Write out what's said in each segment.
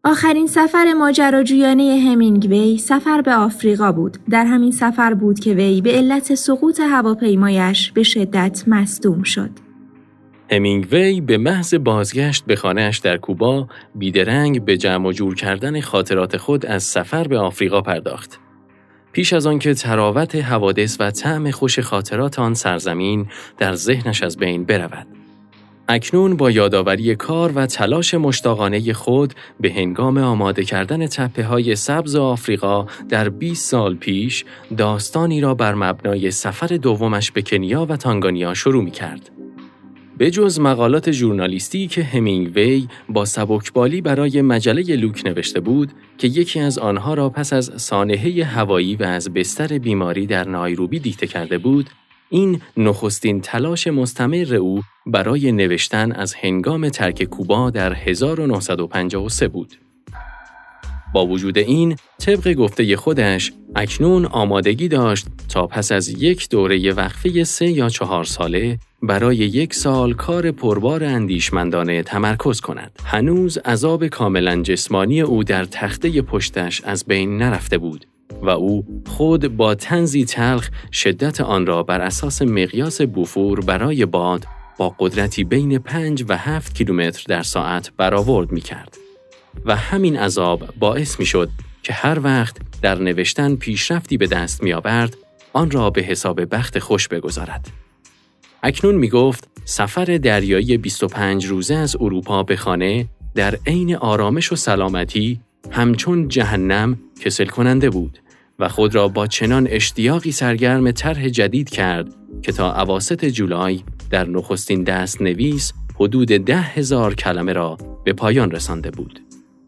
آخرین سفر ماجراجویانه همینگوی سفر به آفریقا بود. در همین سفر بود که وی به علت سقوط هواپیمایش به شدت مصدوم شد. همینگوی به محض بازگشت به خانه‌اش در کوبا بیدرنگ به جمع و جور کردن خاطرات خود از سفر به آفریقا پرداخت. پیش از آن که تراوت حوادث و طعم خوش خاطرات آن سرزمین در ذهنش از بین برود. اکنون با یادآوری کار و تلاش مشتاقانه خود به هنگام آماده کردن تپه‌های سبز آفریقا در 20 سال پیش داستانی را بر مبنای سفر دومش به کنیا و تانگانیا شروع می‌کرد. به جز مقالات ژورنالیستی که همینگوی با سبکبالی برای مجله لوک نوشته بود که یکی از آنها را پس از سانحه هوایی و از بستر بیماری در نایروبی دیکته کرده بود، این نخستین تلاش مستمر او برای نوشتن از هنگام ترک کوبا در 1953 بود. با وجود این، طبق گفته خودش، اکنون آمادگی داشت تا پس از یک دوره وقفه 3 یا 4 ساله برای 1 سال کار پربار اندیشمندانه تمرکز کند. هنوز عذاب کاملا جسمانی او در تخته پشتش از بین نرفته بود و او خود با طنزی تلخ شدت آن را بر اساس مقیاس بوفور برای باد با قدرتی بین 5 و 7 کیلومتر در ساعت برآورد می‌کرد. و همین عذاب باعث می‌شد که هر وقت در نوشتن پیشرفتی به دست می‌آورد، آن را به حساب بخت خوش بگذارد. اکنون می‌گفت سفر دریایی 25 روزه از اروپا به خانه در عین آرامش و سلامتی همچون جهنم کسل کننده بود و خود را با چنان اشتیاقی سرگرم طرح جدید کرد که تا اواسط جولای در نخستین دست‌نویس حدود 10,000 کلمه را به پایان رسانده بود.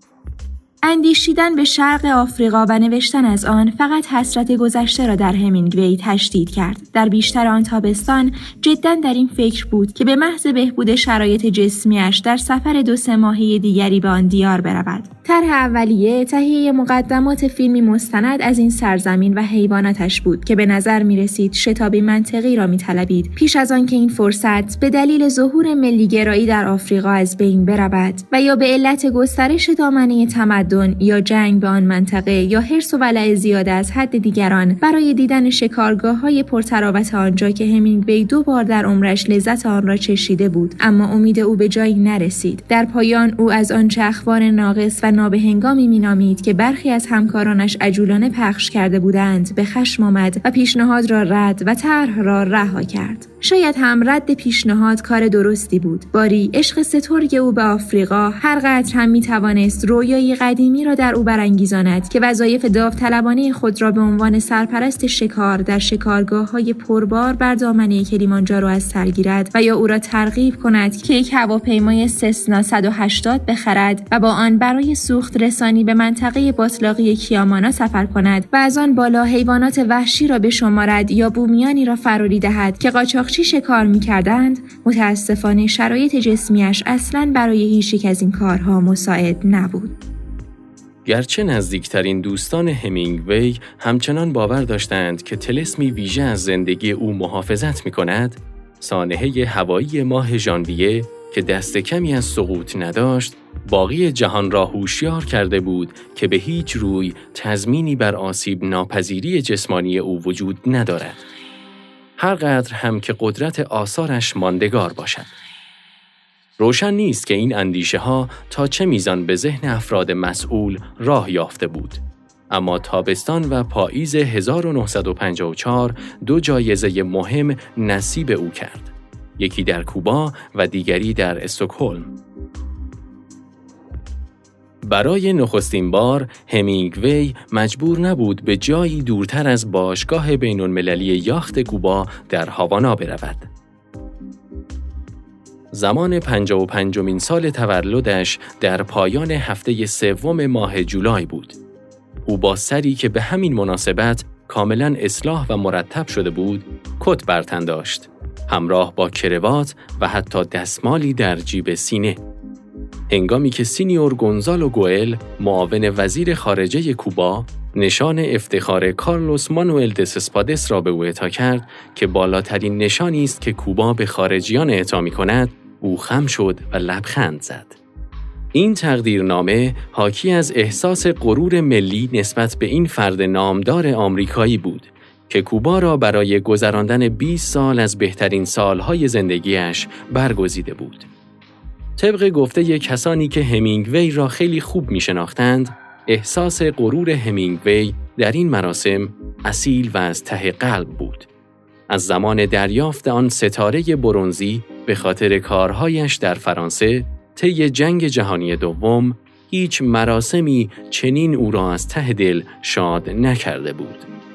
اندیشیدن به شرق آفریقا و نوشتن از آن فقط حسرت گذشته را در همینگوی تشدید کرد. در بیشتر آن تابستان جداً در این فکر بود که به محض بهبود شرایط جسمیش در سفر 2-3 ماهه دیگری به آن دیار برود. طرح اولیه تهیه مقدمات فیلمی مستند از این سرزمین و حیواناتش بود که به نظر می رسید شتابی منطقی را می طلبید پیش از آن که این فرصت به دلیل ظهور ملیگرایی در آفریقا از بین برود و یا به علت گسترش دامنه تمدن یا جنگ به آن منطقه یا حرص و ولع زیاده از حد دیگران برای دیدن شکارگاه‌های پرتراوت آنجا که همینگوی 2 بار در عمرش لذت آن را چشیده بود، اما امید او به جایی نرسید. در پایان او از آنچه اخبار ناقص و نابهنگامی مینامید که برخی از همکارانش عجولانه پخش کرده بودند به خشم آمد و پیشنهاد را رد و طرح را رها کرد. شاید هم رد پیشنهاد کار درستی بود. باری عشق سترگ او به آفریقا هر قدر هم میتوانست رویایی قدیمی را در او برانگیزاند که وظایف داوطلبانه خود را به عنوان سرپرست شکار در شکارگاه‌های پربار بر دامنه کلیمانجارو از سر گیرد و یا او را ترغیب کند که یک هواپیمای سسنا 180 بخرد و با آن برای سوخت رسانی به منطقه باطلاقی کیامانا سفر کند و از آن بالا حیوانات وحشی را بشمارد یا بومیانی را فراری دهد که قاچاقچی شکار می‌کردند. متأسفانه شرایط جسمیش اصلاً برای هیچ یک از این کارها مساعد نبود. گرچه نزدیکترین دوستان همینگوی همچنان باور داشتند که طلسمی ویژه از زندگی او محافظت می‌کند، سانحه هوایی ماه ژانویه که دست کمی از سقوط نداشت، باقی جهان را هوشیار کرده بود که به هیچ روی تضمینی بر آسیب ناپذیری جسمانی او وجود ندارد، هر قدر هم که قدرت آثارش ماندگار باشد. روشن نیست که این اندیشه‌ها تا چه میزان به ذهن افراد مسئول راه یافته بود. اما تابستان و پاییز 1954 2 جایزه مهم نصیب او کرد. یکی در کوبا و دیگری در استکهلم. برای نخستین بار همینگوی مجبور نبود به جایی دورتر از باشگاه بین‌المللی یاخت کوبا در هاوانا برود. زمان 55مین سال تولدش در پایان هفته 3 ماه جولای بود. او با سری که به همین مناسبت کاملاً اصلاح و مرتب شده بود، کت بر تن داشت، همراه با کراوات و حتی دستمالی در جیب سینه. هنگامی که سینیور گونزالو گوئل، معاون وزیر خارجه کوبا، نشان افتخار کارلوس مانوئل دس اسپادس را به او اعطا کرد که بالاترین نشانی است که کوبا به خارجیان اعطا می‌کند، او خم شد و لبخند زد. این تقدیرنامه حاکی از احساس غرور ملی نسبت به این فرد نامدار آمریکایی بود که کوبا را برای گذراندن 20 سال از بهترین سالهای زندگیش برگزیده بود. طبق گفته کسانی که همینگوی را خیلی خوب می‌شناختند، احساس غرور همینگوی در این مراسم اصیل و از ته قلب بود. از زمان دریافت آن ستاره برنزی به خاطر کارهایش در فرانسه طی جنگ جهانی دوم، هیچ مراسمی چنین او را از ته دل شاد نکرده بود.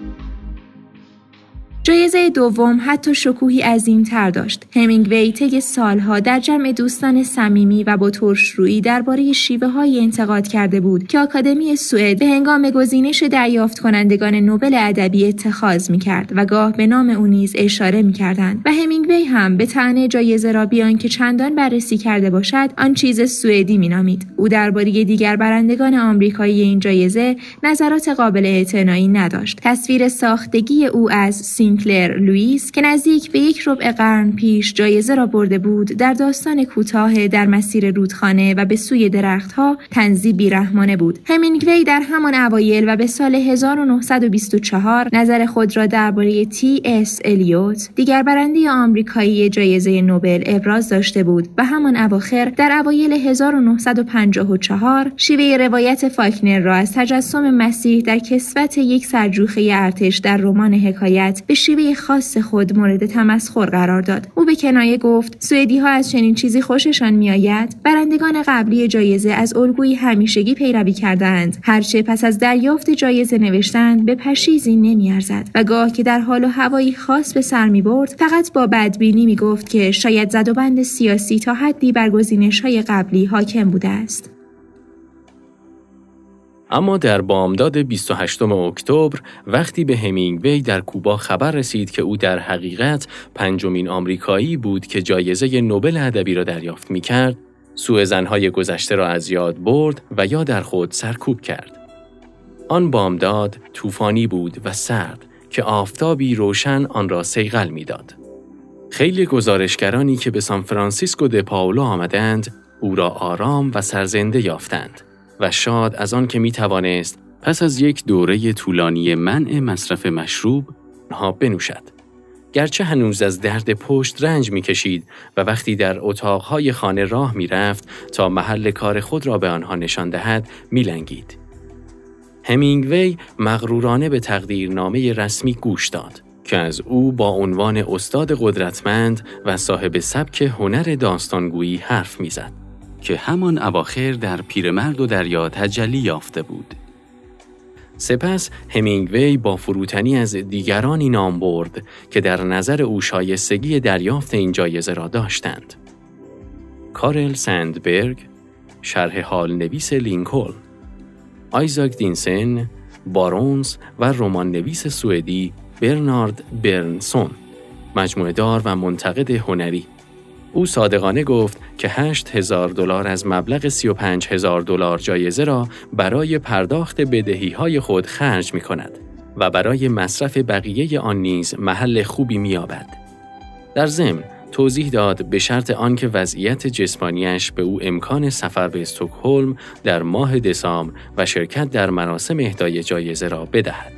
جایزه دوم حتی شکوهی عظیم‌تر داشت. همینگوی طی سالها در جمع دوستان صمیمی و با ترش‌رویی درباره شیوه‌های انتقاد کرده بود که آکادمی سوئد به هنگام گزینش دریافت کنندگان نوبل ادبی اتخاذ می‌کرد و گاه به نام او نیز اشاره می‌کردند و همینگوی هم به طعنه جایزه را بیان که چندان بررسی کرده باشد آن چیز سوئدی می‌نامید. او درباره دیگر برندگان آمریکایی این جایزه نظرات قابل اعتنایی نداشت. تصویر ساختگی او از سینکلر لوئیس که نزدیک به 1 ربع قرن پیش جایزه را برده بود، در داستان کوتاه در مسیر رودخانه و به سوی درختها طنزی بیرحمانه بود. همینگوی در همان اوایل و به سال 1924 نظر خود را درباره تی.اس. الیوت، دیگر برنده آمریکایی جایزه نوبل، ابراز داشته بود و همان اواخر در اوایل 1954 شیوه روایت فاکنر را از تجسم مسیح در کسوت یک سرجوخه ارتش در رمان حکایت به شیوه خاص خود مورد تمسخر قرار داد. او به کنایه گفت سوئدی‌ها از چنین چیزی خوششان می‌آید. برندگان قبلی جایزه از الگوی همیشگی پیروی کردند. هرچه پس از دریافت جایزه نوشتند به پشیزی نمی‌ارزد و گاه که در حال و هوایی خاص به سر می‌برد فقط با بدبینی می‌گفت که شاید زد و بند سیاسی تا حدی بر گزینش‌های قبلی حاکم بوده است. اما در بامداد 28 اکتبر وقتی به همینگوی در کوبا خبر رسید که او در حقیقت 5مین آمریکایی بود که جایزه نوبل ادبی را دریافت می‌کرد، سوءظن‌های گذشته را از یاد برد و یا در خود سرکوب کرد. آن بامداد طوفانی بود و سرد که آفتابی روشن آن را صیقل می‌داد. خیلی گزارشگرانی که به سان فرانسیسکو د پائولو آمدند، او را آرام و سرزنده یافتند و شاد از آن که می توانست پس از یک دوره طولانی منع مصرف مشروب آنها بنوشد. گرچه هنوز از درد پشت رنج می کشید و وقتی در اتاقهای خانه راه می رفت تا محل کار خود را به آنها نشان دهد می لنگید. همینگوی مغرورانه به تقدیرنامه رسمی گوش داد که از او با عنوان استاد قدرتمند و صاحب سبک هنر داستانگویی حرف می زد که همان اواخر در پیرمرد و دریا تجلی یافته بود. سپس همینگوی با فروتنی از دیگرانی نام برد که در نظر او شایستگی دریافت این جایزه را داشتند. کارل سندبرگ، شرح حال نویس لینکلن، آیزاک دینسن، بارونز و رمان نویس سوئدی برنارد برنسون، مجموعه دار و منتقد هنری. او صادقانه گفت که $8,000 از مبلغ $35,000 جایزه را برای پرداخت بدهی‌های خود خرج می‌کند و برای مصرف بقیه آن نیز محل خوبی می‌یابد. در ضمن توضیح داد به شرط آنکه وضعیت جسمانیش به او امکان سفر به استکهلم در ماه دسامبر و شرکت در مراسم اهدای جایزه را بدهد.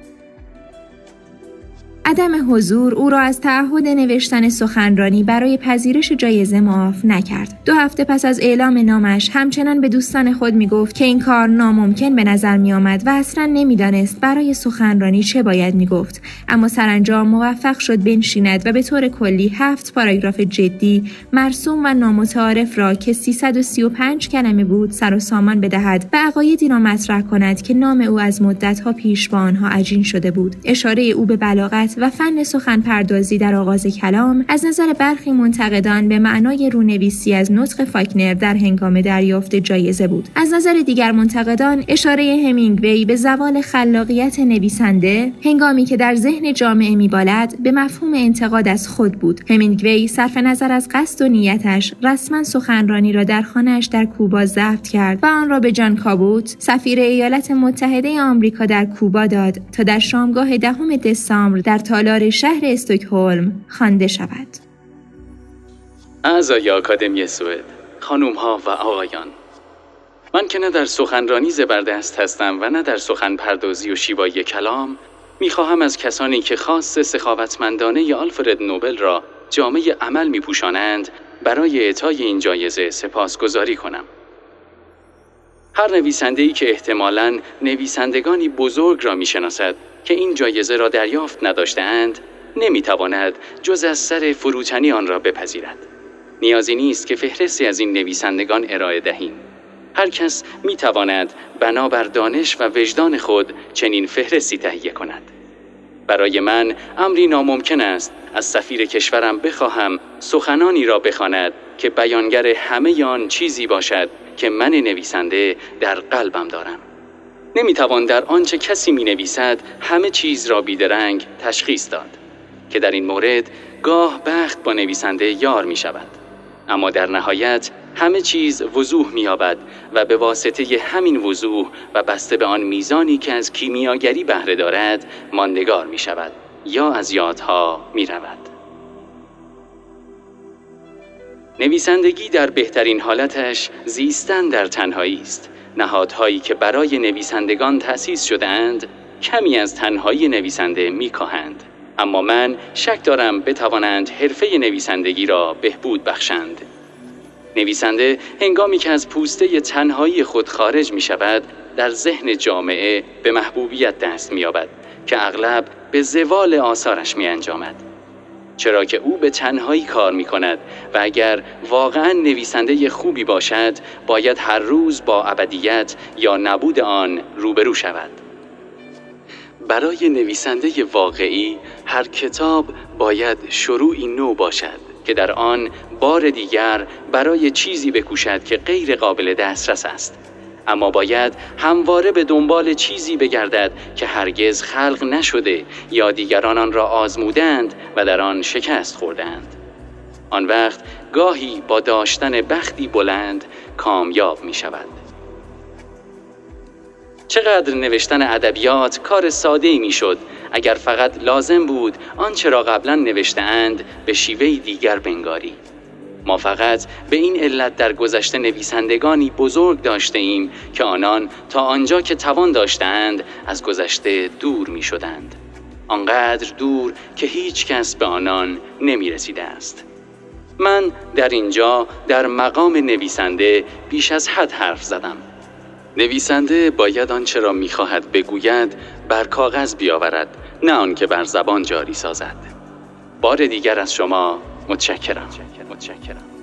عدم حضور او را از تعهد نوشتن سخنرانی برای پذیرش جایزه معاف نکرد. 2 هفته پس از اعلام نامش همچنان به دوستان خود میگفت که این کار ناممکن به نظر می آمد و اصلاً نمیدانست برای سخنرانی چه باید میگفت. اما سرانجام موفق شد بنشیند و به طور کلی 7 پاراگراف جدی، مرسوم و نامتعارف را که 335 کلمه بود سر و سامان بدهد و عقایدی را مطرح کند که نام او از مدت‌ها پیش با آنها عجین شده بود. اشاره او به بلاغت و فن سخن پردازی در آغاز کلام از نظر برخی منتقدان به معنای رونویسی از نطق فاکنر در هنگام دریافت جایزه بود. از نظر دیگر منتقدان اشاره همینگوی به زوال خلاقیت نویسنده هنگامی که در ذهن جامعه میبالد به مفهوم انتقاد از خود بود. همینگوی صرف نظر از قصد و نیتش رسما سخنرانی را در خانه‌اش در کوبا ضبط کرد و آن را به جان کابوت، سفیر ایالات متحده آمریکا در کوبا داد تا در شامگاه 10 دسامبر در تالار شهر استکهلم خوانده شود. اعضای آکادمی سوئد، خانم‌ها و آقایان، من که نه در سخنرانی زبردست هستم و نه در سخن پردازی و شیوایی کلام، میخواهم از کسانی که خاص سخاوتمندانه آلفرد نوبل را جامه عمل میپوشانند برای اعطای این جایزه سپاسگزاری کنم. هر نویسنده‌ای که احتمالاً نویسندگانی بزرگ را میشناسد که این جایزه را دریافت نداشته‌اند، نمیتواند جز از سر فروتنی آن را بپذیرد. نیازی نیست که فهرستی از این نویسندگان ارائه دهیم. هر کس میتواند بنابر دانش و وجدان خود چنین فهرستی تهیه کند. برای من امری ناممکن است از سفیر کشورم بخواهم سخنانی را بخواند که بیانگر همه آن چیزی باشد که من نویسنده در قلبم دارم. نمیتوان در آنچه کسی مینویسد همه چیز را بیدرنگ تشخیص داد که در این مورد گاه بخت با نویسنده یار می شود. اما در نهایت همه چیز وضوح می یابد و به واسطه همین وضوح و بسته به آن میزانی که از کیمیاگری بهره دارد ماندگار می شود یا از یادها می رود. نویسندگی در بهترین حالتش زیستن در تنهایی است. نهادهایی که برای نویسندگان تأسیس شده‌اند کمی از تنهایی نویسنده می‌کاهند. اما من شک دارم بتوانند حرفه نویسندگی را بهبود بخشند. نویسنده هنگامی که از پوسته تنهایی خود خارج می‌شود در ذهن جامعه به محبوبیت دست می‌یابد که اغلب به زوال آثارش می‌انجامد. چرا که او به تنهایی کار می کند و اگر واقعاً نویسنده خوبی باشد باید هر روز با ابدیت یا نبود آن روبرو شود. برای نویسنده واقعی هر کتاب باید شروعی نو باشد که در آن بار دیگر برای چیزی بکوشد که غیر قابل دسترس است، اما باید همواره به دنبال چیزی بگردد که هرگز خلق نشده یا دیگران آن را آزمودند و در آن شکست خوردند. آن وقت گاهی با داشتن بختی بلند کامیاب می شود. چقدر نوشتن ادبیات کار ساده‌ای می شد اگر فقط لازم بود آنچه را قبلا نوشته‌اند به شیوهی دیگر بنگاری. ما فقط به این علت در گذشته نویسندگانی بزرگ داشته ایم که آنان تا آنجا که توان داشتند از گذشته دور می شدند. آنقدر دور که هیچ کس به آنان نمی رسیده است. من در اینجا در مقام نویسنده بیش از حد حرف زدم. نویسنده باید آنچه را می خواهد بگوید بر کاغذ بیاورد، نه آن که بر زبان جاری سازد. بار دیگر از شما متشکرم.